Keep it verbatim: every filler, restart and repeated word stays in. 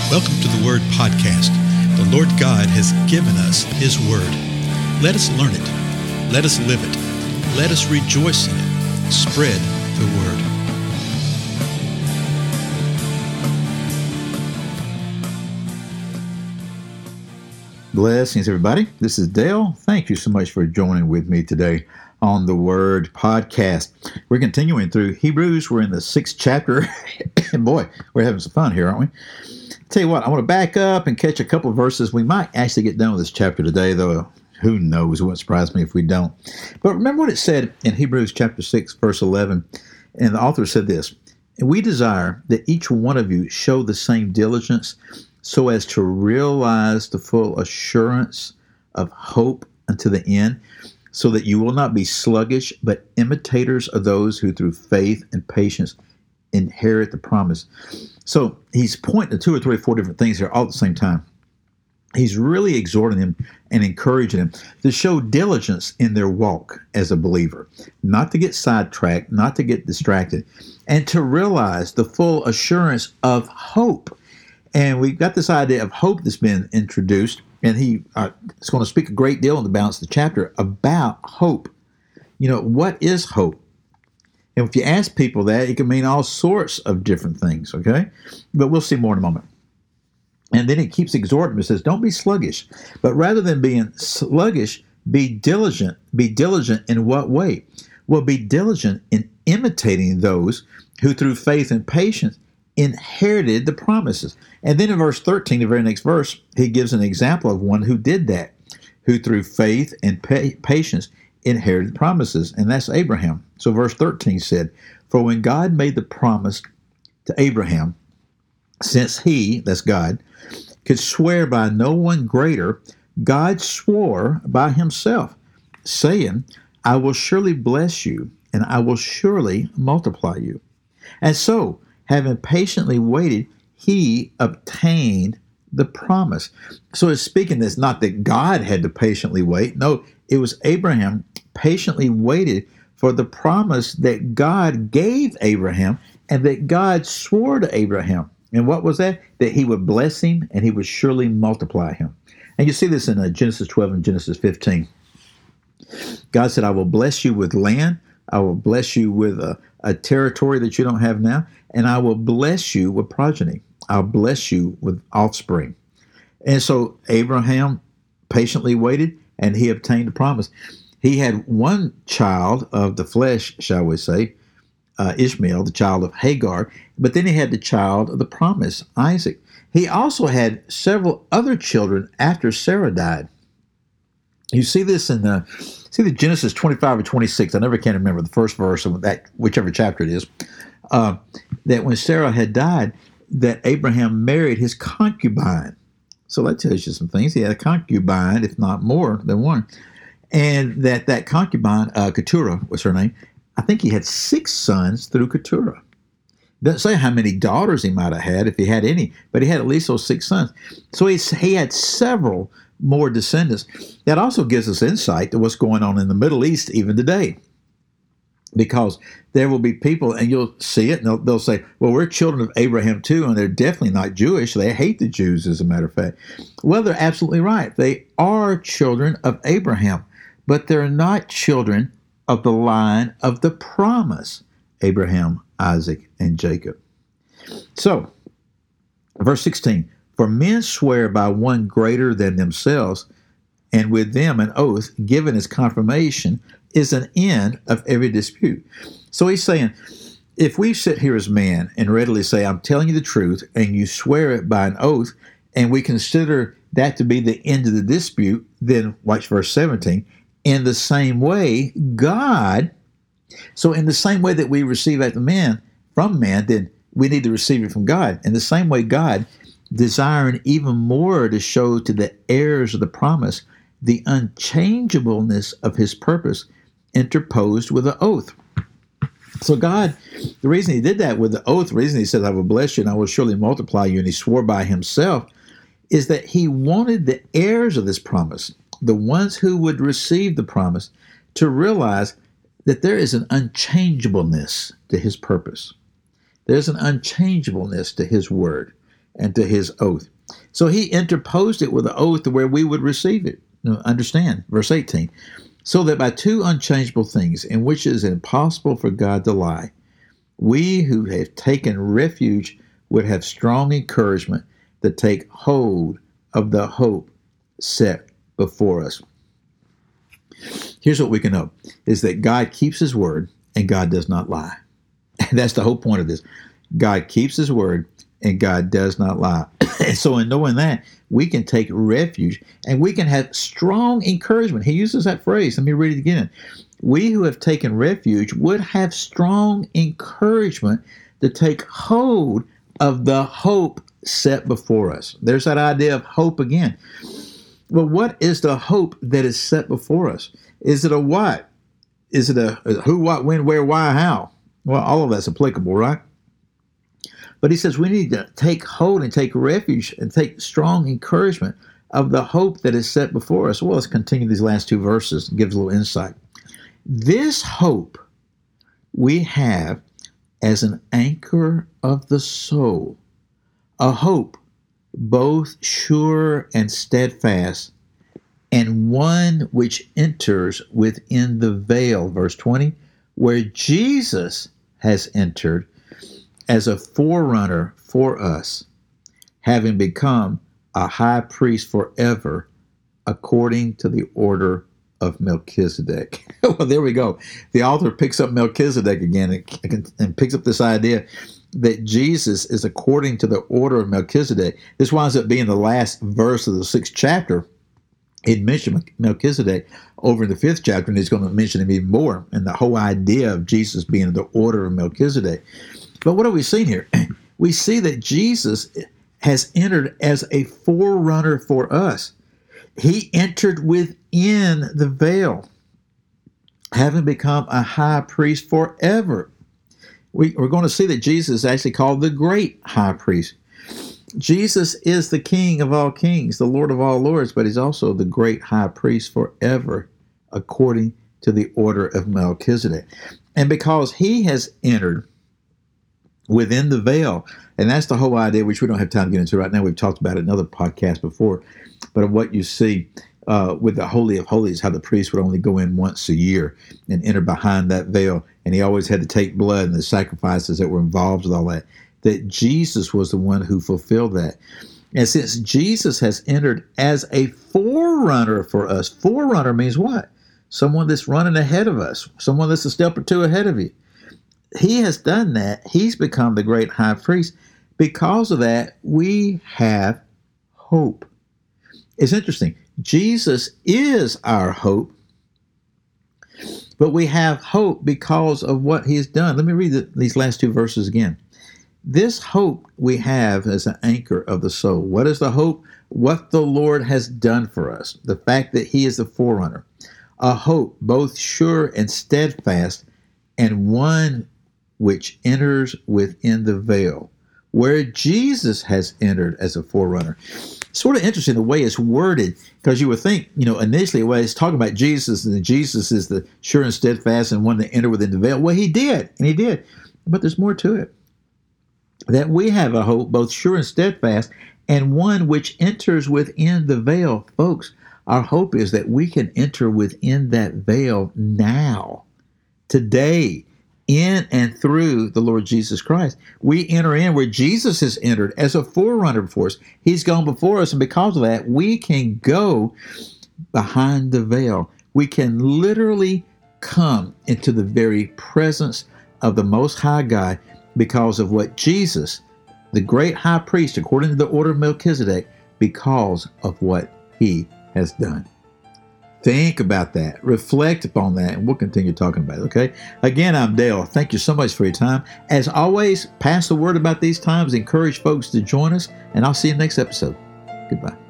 Welcome to the Word Podcast. The Lord God has given us His Word. Let us learn it. Let us live it. Let us rejoice in it. Spread the Word. Blessings, everybody. This is Dale. Thank you so much for joining with me today on the Word Podcast. We're continuing through Hebrews. We're in the sixth chapter. And boy, we're having some fun here, aren't we? Tell you what, I want to back up and catch a couple of verses. We might actually get done with this chapter today, though who knows? It wouldn't surprise me if we don't. But remember what it said in Hebrews chapter six, verse eleven. And the author said this, "And we desire that each one of you show the same diligence so as to realize the full assurance of hope unto the end, so that you will not be sluggish, but imitators of those who through faith and patience inherit the promise." So he's pointing to two or three or four different things here all at the same time. He's really exhorting them and encouraging them to show diligence in their walk as a believer, not to get sidetracked, not to get distracted, and to realize the full assurance of hope. And we've got this idea of hope that's been introduced, and he uh, is going to speak a great deal in the balance of the chapter about hope. You know, what is hope? And if you ask people that, it can mean all sorts of different things, okay? But we'll see more in a moment. And then he keeps exhorting them. It says, don't be sluggish, but rather than being sluggish, be diligent. Be diligent in what way? Well, be diligent in imitating those who through faith and patience inherited the promises. And then in verse thirteen, the very next verse, he gives an example of one who did that, who through faith and pa- patience inherited the promises, and that's Abraham. So verse thirteen said, "For when God made the promise to Abraham, since he," that's God, "could swear by no one greater, God swore by himself, saying, I will surely bless you, and I will surely multiply you. And so, having patiently waited, he obtained the promise." So it's speaking this, not that God had to patiently wait. No, it was Abraham patiently waited for the promise that God gave Abraham and that God swore to Abraham. And what was that? That he would bless him and he would surely multiply him. And you see this in uh, Genesis twelve and Genesis fifteen. God said, I will bless you with land. I will bless you with a, a territory that you don't have now. And I will bless you with progeny. I'll bless you with offspring. And so Abraham patiently waited and he obtained the promise. He had one child of the flesh, shall we say, uh, Ishmael, the child of Hagar, but then he had the child of the promise, Isaac. He also had several other children after Sarah died. You see this in the, see the Genesis twenty-five or twenty-six. I never can remember the first verse of that, whichever chapter it is. Uh, that when Sarah had died, that Abraham married his concubine. So that tells you some things. He had a concubine, if not more than one. And that that concubine, uh, Keturah was her name, I think he had six sons through Keturah. Doesn't say how many daughters he might have had, if he had any, but he had at least those six sons. So he, he had several more descendants. That also gives us insight to what's going on in the Middle East even today. Because there will be people, and you'll see it, and they'll, they'll say, well, we're children of Abraham too, and they're definitely not Jewish. They hate the Jews, as a matter of fact. Well, they're absolutely right. They are children of Abraham, but they're not children of the line of the promise, Abraham, Isaac, and Jacob. So, verse sixteen, "For men swear by one greater than themselves, and with them an oath given as confirmation is an end of every dispute." So he's saying, if we sit here as man and readily say, I'm telling you the truth, and you swear it by an oath, and we consider that to be the end of the dispute, then watch verse seventeen, in the same way, God, so in the same way that we receive at the man, from man, then we need to receive it from God. In the same way, God, desiring even more to show to the heirs of the promise the unchangeableness of his purpose, interposed with an oath. So God, the reason he did that with the oath, the reason he said, I will bless you and I will surely multiply you, and he swore by himself, is that he wanted the heirs of this promise, the ones who would receive the promise, to realize that there is an unchangeableness to his purpose. There's an unchangeableness to his word. and to his oath. So he interposed it with an oath to where we would receive it. Now, understand, verse eighteen. So that by two unchangeable things, in which it is impossible for God to lie, we who have taken refuge would have strong encouragement to take hold of the hope set before us. Here's what we can know, is that God keeps his word and God does not lie. That's the whole point of this. God keeps his word and God does not lie. And so in knowing that, we can take refuge and we can have strong encouragement. He uses that phrase. Let me read it again. We who have taken refuge would have strong encouragement to take hold of the hope set before us. There's that idea of hope again. Well, what is the hope that is set before us? Is it a what? Is it a who, what, when, where, why, how? Well, all of that's applicable, right? But he says we need to take hold and take refuge and take strong encouragement of the hope that is set before us. Well, let's continue these last two verses and give us a little insight. This hope we have as an anchor of the soul, a hope both sure and steadfast, and one which enters within the veil, verse twenty, where Jesus has entered as a forerunner for us, having become a high priest forever, according to the order of Melchizedek. Well, there we go. The author picks up Melchizedek again and, and picks up this idea that Jesus is according to the order of Melchizedek. This winds up being the last verse of the sixth chapter. He'd mentioned Melchizedek over in the fifth chapter, and he's going to mention him even more, and the whole idea of Jesus being in the order of Melchizedek. But what have we seen here? We see that Jesus has entered as a forerunner for us. He entered within the veil, having become a high priest forever. We, we're going to see that Jesus is actually called the great high priest. Jesus is the King of all kings, the Lord of all lords, but he's also the great high priest forever, according to the order of Melchizedek. And because he has entered within the veil, and that's the whole idea, which we don't have time to get into right now. We've talked about it in another podcast before, but of what you see uh, with the Holy of Holies, how the priest would only go in once a year and enter behind that veil, and he always had to take blood and the sacrifices that were involved with all that, that Jesus was the one who fulfilled that. And since Jesus has entered as a forerunner for us, forerunner means what? Someone that's running ahead of us, someone that's a step or two ahead of you. He has done that. He's become the great high priest. Because of that, we have hope. It's interesting. Jesus is our hope, but we have hope because of what he has done. Let me read the, these last two verses again. This hope we have as an anchor of the soul. What is the hope? What the Lord has done for us. The fact that he is the forerunner. A hope both sure and steadfast, and one which enters within the veil, where Jesus has entered as a forerunner. Sort of interesting the way it's worded, because you would think, you know, initially, well, it's talking about Jesus, and Jesus is the sure and steadfast and one that enter within the veil. Well, he did, and he did. But there's more to it. That we have a hope, both sure and steadfast, and one which enters within the veil. Folks, our hope is that we can enter within that veil now, today, in and through the Lord Jesus Christ. We enter in where Jesus has entered as a forerunner for us. He's gone before us, and because of that, we can go behind the veil. We can literally come into the very presence of the Most High God because of what Jesus, the great high priest, according to the order of Melchizedek, because of what he has done. Think about that. Reflect upon that, and we'll continue talking about it, okay? Again, I'm Dale. Thank you so much for your time. As always, pass the word about these times. Encourage folks to join us, and I'll see you next episode. Goodbye.